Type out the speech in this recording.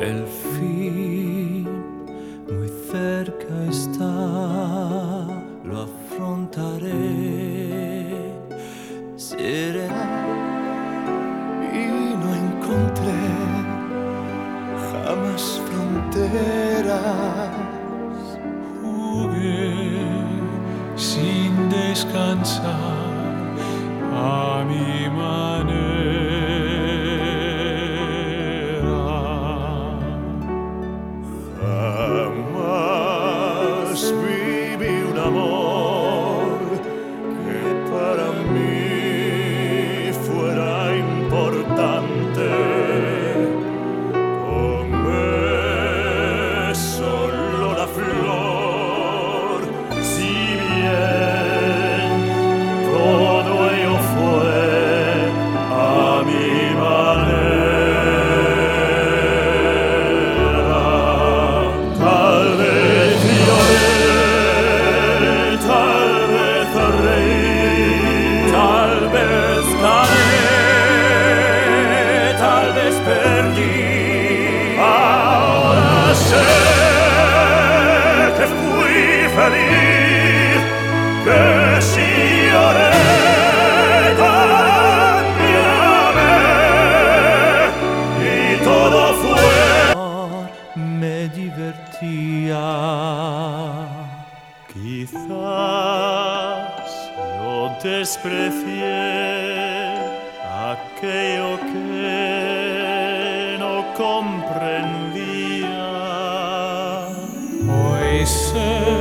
El fin muy cerca está, lo afrontaré serena. Y no encontré jamás fronteras. Jugué sin descansar a mi manera. Jamás viví un amor que para mí fuera importante. Tomé solo la flor, si bien todo ello fue a mi manera. Tal vez lloré, tal vez reí, tal vez gané, tal vez perdí. Ahora sé que fui feliz, que si lloré también amé, y todo fue. Me divertía. Quizás yo desprecié aquello que no comprendía. Hoy sé